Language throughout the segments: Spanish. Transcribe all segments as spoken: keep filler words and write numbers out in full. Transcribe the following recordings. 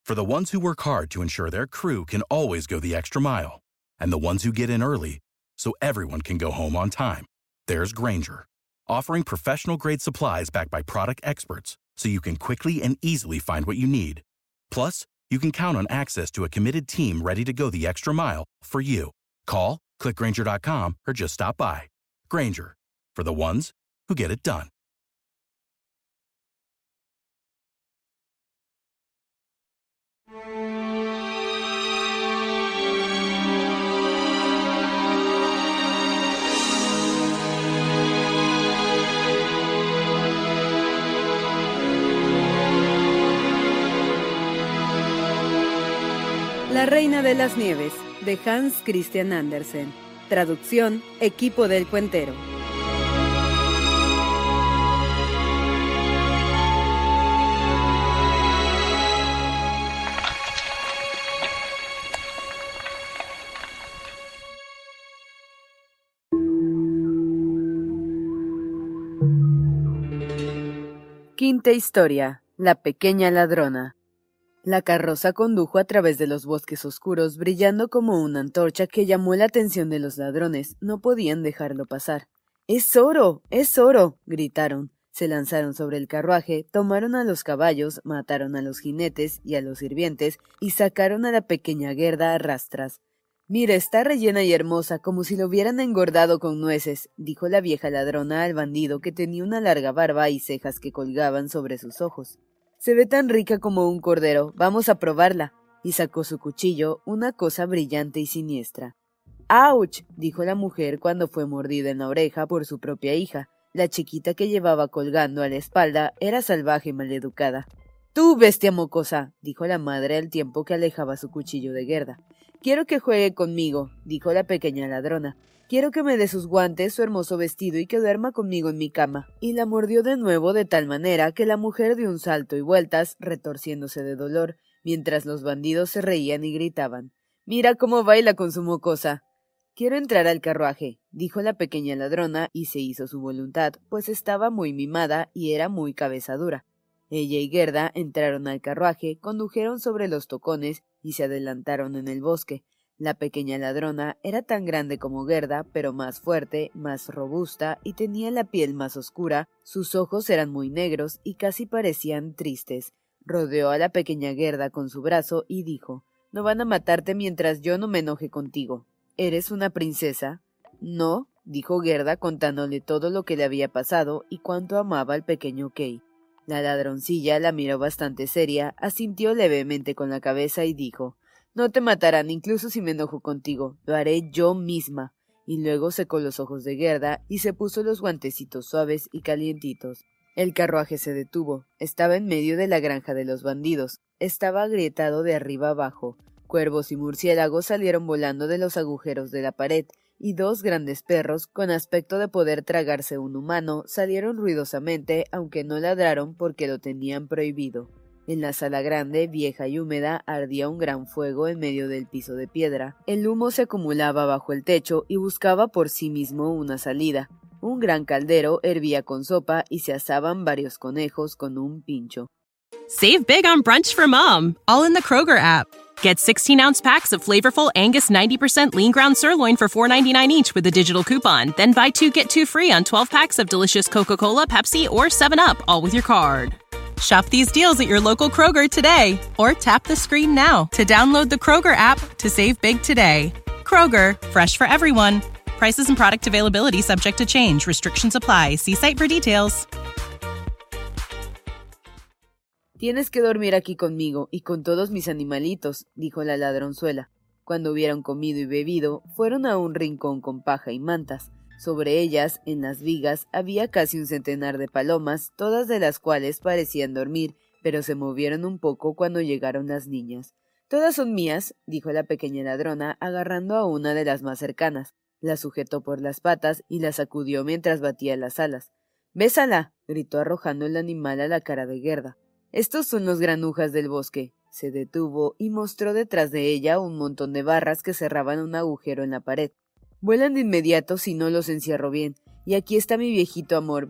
For the ones who work hard to ensure their crew can always go the extra mile, and the ones who get in early so everyone can go home on time, there's Grainger, offering professional-grade supplies backed by product experts so you can quickly and easily find what you need. Plus, you can count on access to a committed team ready to go the extra mile for you. Call, click Grainger dot com, or just stop by. Grainger, for the ones who get it done. La Reina de las Nieves, de Hans Christian Andersen. Traducción, Equipo del Cuentero. Quinta historia. La pequeña ladrona. La carroza condujo a través de los bosques oscuros, brillando como una antorcha que llamó la atención de los ladrones. No podían dejarlo pasar. ¡Es oro! ¡Es oro! gritaron. Se lanzaron sobre el carruaje, tomaron a los caballos, mataron a los jinetes y a los sirvientes y sacaron a la pequeña Gerda a rastras. «Mira, está rellena y hermosa, como si lo hubieran engordado con nueces», dijo la vieja ladrona al bandido, que tenía una larga barba y cejas que colgaban sobre sus ojos. «Se ve tan rica como un cordero, vamos a probarla», y sacó su cuchillo, una cosa brillante y siniestra. «¡Auch!», dijo la mujer cuando fue mordida en la oreja por su propia hija. La chiquita que llevaba colgando a la espalda era salvaje y maleducada. «¡Tú, bestia mocosa!», dijo la madre al tiempo que alejaba su cuchillo de Gerda. «Quiero que juegue conmigo», dijo la pequeña ladrona. «Quiero que me dé sus guantes, su hermoso vestido y que duerma conmigo en mi cama». Y la mordió de nuevo de tal manera que la mujer dio un salto y vueltas, retorciéndose de dolor, mientras los bandidos se reían y gritaban. «¡Mira cómo baila con su mocosa!». «Quiero entrar al carruaje», dijo la pequeña ladrona, y se hizo su voluntad, pues estaba muy mimada y era muy cabeza dura. Ella y Gerda entraron al carruaje, condujeron sobre los tocones y se adelantaron en el bosque. La pequeña ladrona era tan grande como Gerda, pero más fuerte, más robusta, y tenía la piel más oscura, sus ojos eran muy negros y casi parecían tristes. Rodeó a la pequeña Gerda con su brazo y dijo, «No van a matarte mientras yo no me enoje contigo. ¿Eres una princesa?» «No», dijo Gerda contándole todo lo que le había pasado y cuánto amaba al pequeño Kay. La ladroncilla la miró bastante seria, asintió levemente con la cabeza y dijo, «No te matarán incluso si me enojo contigo, lo haré yo misma». Y luego secó los ojos de Gerda y se puso los guantecitos suaves y calientitos. El carruaje se detuvo. Estaba en medio de la granja de los bandidos. Estaba agrietado de arriba abajo. Cuervos y murciélagos salieron volando de los agujeros de la pared, y dos grandes perros, con aspecto de poder tragarse un humano, salieron ruidosamente, aunque no ladraron porque lo tenían prohibido. En la sala grande, vieja y húmeda, ardía un gran fuego en medio del piso de piedra. El humo se acumulaba bajo el techo y buscaba por sí mismo una salida. Un gran caldero hervía con sopa y se asaban varios conejos con un pincho. Save big on brunch for mom, all in the Kroger app. Get sixteen-ounce packs of flavorful Angus ninety percent lean ground sirloin for four ninety-nine each with a digital coupon. Then buy two, get two free on twelve packs of delicious Coca-Cola, Pepsi, or seven up, all with your card. Shop these deals at your local Kroger today, or tap the screen now to download the Kroger app to save big today. Kroger, fresh for everyone. Prices and product availability subject to change. Restrictions apply. See site for details. «Tienes que dormir aquí conmigo y con todos mis animalitos», dijo la ladronzuela. Cuando hubieron comido y bebido, fueron a un rincón con paja y mantas. Sobre ellas, en las vigas, había casi un centenar de palomas, todas de las cuales parecían dormir, pero se movieron un poco cuando llegaron las niñas. «Todas son mías», dijo la pequeña ladrona, agarrando a una de las más cercanas. La sujetó por las patas y la sacudió mientras batía las alas. «¡Bésala!», gritó arrojando el animal a la cara de Gerda. «Estos son los granujas del bosque». Se detuvo y mostró detrás de ella un montón de barras que cerraban un agujero en la pared. «Vuelan de inmediato si no los encierro bien. Y aquí está mi viejito amor, ve».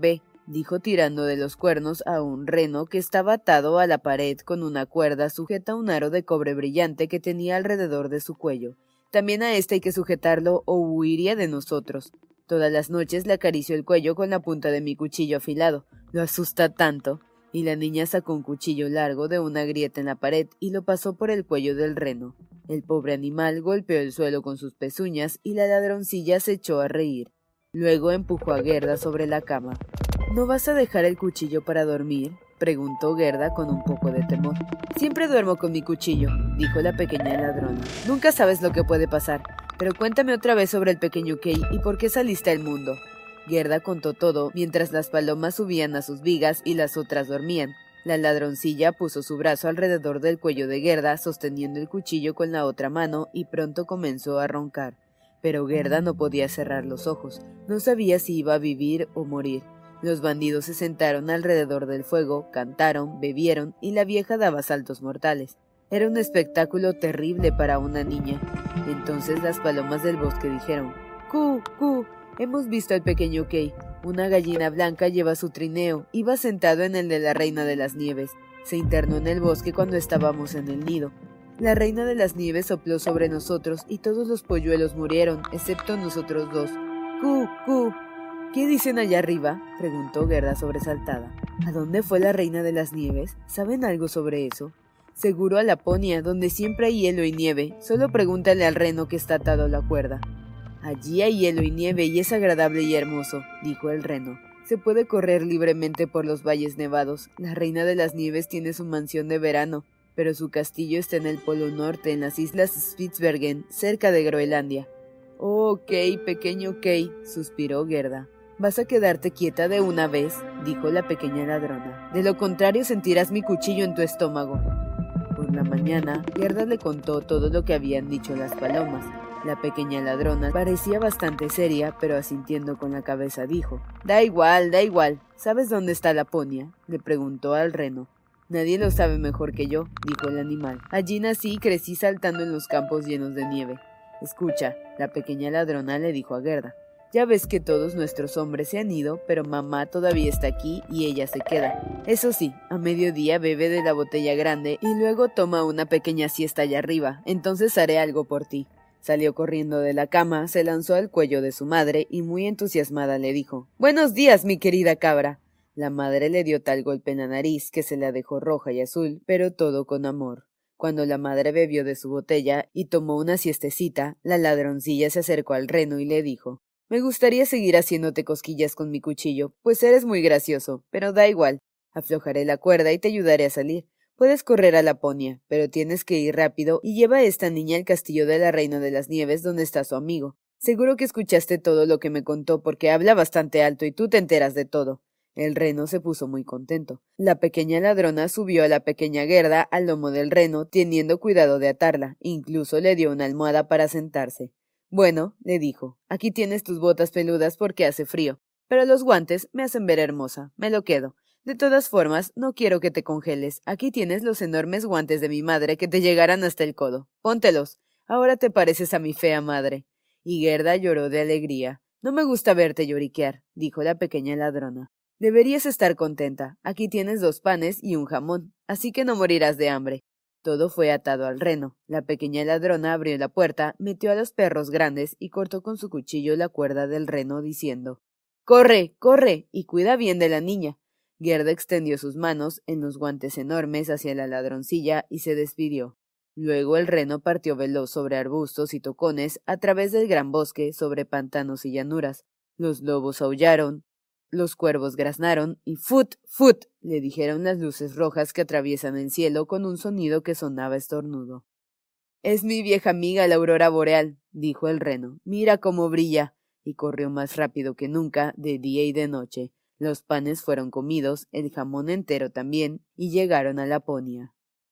dijo tirando de los cuernos a un reno que estaba atado a la pared con una cuerda sujeta a un aro de cobre brillante que tenía alrededor de su cuello. También a este hay que sujetarlo o huiría de nosotros. Todas las noches le acaricio el cuello con la punta de mi cuchillo afilado. Lo asusta tanto. Y la niña sacó un cuchillo largo de una grieta en la pared y lo pasó por el cuello del reno. El pobre animal golpeó el suelo con sus pezuñas y la ladroncilla se echó a reír. Luego empujó a Gerda sobre la cama. ¿No vas a dejar el cuchillo para dormir?, preguntó Gerda con un poco de temor. Siempre duermo con mi cuchillo, dijo la pequeña ladrona. Nunca sabes lo que puede pasar, pero cuéntame otra vez sobre el pequeño Kay y por qué saliste al mundo. Gerda contó todo mientras las palomas subían a sus vigas y las otras dormían. La ladroncilla puso su brazo alrededor del cuello de Gerda, sosteniendo el cuchillo con la otra mano, y pronto comenzó a roncar. Pero Gerda no podía cerrar los ojos. No sabía si iba a vivir o morir. Los bandidos se sentaron alrededor del fuego, cantaron, bebieron, y la vieja daba saltos mortales. Era un espectáculo terrible para una niña. Entonces las palomas del bosque dijeron: «¡Cu, cu! Hemos visto al pequeño Kay. Una gallina blanca lleva su trineo. Iba sentado en el de la Reina de las Nieves. Se internó en el bosque cuando estábamos en el nido. La Reina de las Nieves sopló sobre nosotros y todos los polluelos murieron, excepto nosotros dos. ¡Cu, cu! ¿Qué dicen allá arriba?», preguntó Gerda sobresaltada. «¿A dónde fue la Reina de las Nieves? ¿Saben algo sobre eso?» «Seguro a Laponia, donde siempre hay hielo y nieve. Solo pregúntale al reno que está atado a la cuerda». «Allí hay hielo y nieve y es agradable y hermoso», dijo el reno. «Se puede correr libremente por los valles nevados. La Reina de las Nieves tiene su mansión de verano, pero su castillo está en el Polo Norte, en las islas Spitsbergen, cerca de Groenlandia». «Oh, Kay, pequeño Kay», suspiró Gerda. «¿Vas a quedarte quieta de una vez?», dijo la pequeña ladrona. «De lo contrario sentirás mi cuchillo en tu estómago». Por la mañana, Gerda le contó todo lo que habían dicho las palomas. La pequeña ladrona parecía bastante seria, pero asintiendo con la cabeza dijo: «Da igual, da igual. ¿Sabes dónde está Laponia?», le preguntó al reno. «Nadie lo sabe mejor que yo», dijo el animal. «Allí nací y crecí saltando en los campos llenos de nieve». «Escucha», la pequeña ladrona le dijo a Gerda. «Ya ves que todos nuestros hombres se han ido, pero mamá todavía está aquí y ella se queda. Eso sí, a mediodía bebe de la botella grande y luego toma una pequeña siesta allá arriba. Entonces haré algo por ti». Salió corriendo de la cama, se lanzó al cuello de su madre y muy entusiasmada le dijo: «¡Buenos días, mi querida cabra!». La madre le dio tal golpe en la nariz que se la dejó roja y azul, pero todo con amor. Cuando la madre bebió de su botella y tomó una siestecita, la ladroncilla se acercó al reno y le dijo: «Me gustaría seguir haciéndote cosquillas con mi cuchillo, pues eres muy gracioso, pero da igual. Aflojaré la cuerda y te ayudaré a salir. Puedes correr a Laponia, pero tienes que ir rápido y lleva a esta niña al castillo de la Reina de las Nieves donde está su amigo. Seguro que escuchaste todo lo que me contó porque habla bastante alto y tú te enteras de todo». El reno se puso muy contento. La pequeña ladrona subió a la pequeña Gerda al lomo del reno, teniendo cuidado de atarla. Incluso le dio una almohada para sentarse. «Bueno», le dijo, «aquí tienes tus botas peludas porque hace frío, pero los guantes me hacen ver hermosa. Me lo quedo. De todas formas, no quiero que te congeles. Aquí tienes los enormes guantes de mi madre que te llegarán hasta el codo. Póntelos. Ahora te pareces a mi fea madre». Y Gerda lloró de alegría. «No me gusta verte lloriquear», dijo la pequeña ladrona. «Deberías estar contenta. Aquí tienes dos panes y un jamón, así que no morirás de hambre». Todo fue atado al reno. La pequeña ladrona abrió la puerta, metió a los perros grandes y cortó con su cuchillo la cuerda del reno, diciendo: «¡Corre, corre! Y cuida bien de la niña». Gerda extendió sus manos en los guantes enormes hacia la ladroncilla y se despidió. Luego el reno partió veloz sobre arbustos y tocones, a través del gran bosque, sobre pantanos y llanuras. Los lobos aullaron, los cuervos graznaron y «¡Fut, fut!» le dijeron las luces rojas que atraviesan el cielo con un sonido que sonaba estornudo. «Es mi vieja amiga la aurora boreal», dijo el reno. «Mira cómo brilla». Y corrió más rápido que nunca, de día y de noche. Los panes fueron comidos, el jamón entero también, y llegaron a Laponia.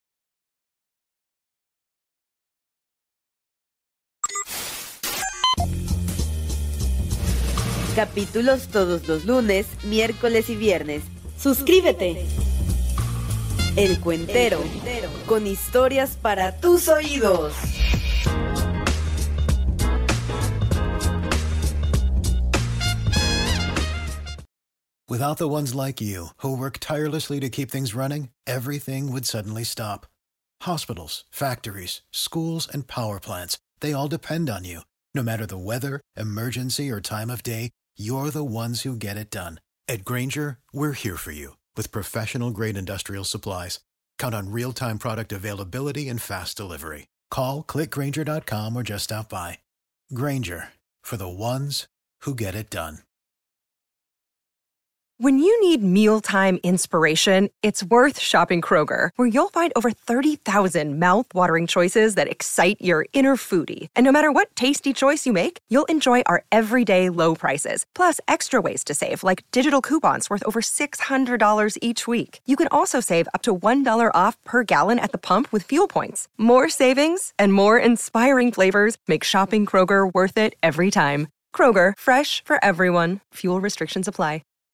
Capítulos todos los lunes, miércoles y viernes. ¡Suscríbete! El Cuentero, El Cuentero, con historias para tus oídos. Without the ones like you, who work tirelessly to keep things running, everything would suddenly stop. Hospitals, factories, schools, and power plants, they all depend on you. No matter the weather, emergency, or time of day, you're the ones who get it done. At Grainger, we're here for you with professional-grade industrial supplies. Count on real-time product availability and fast delivery. Call, click Grainger dot com, or just stop by. Grainger, for the ones who get it done. When you need mealtime inspiration, it's worth shopping Kroger, where you'll find over thirty thousand mouth-watering choices that excite your inner foodie. And no matter what tasty choice you make, you'll enjoy our everyday low prices, plus extra ways to save, like digital coupons worth over six hundred dollars each week. You can also save up to one dollar off per gallon at the pump with fuel points. More savings and more inspiring flavors make shopping Kroger worth it every time. Kroger, fresh for everyone. Fuel restrictions apply.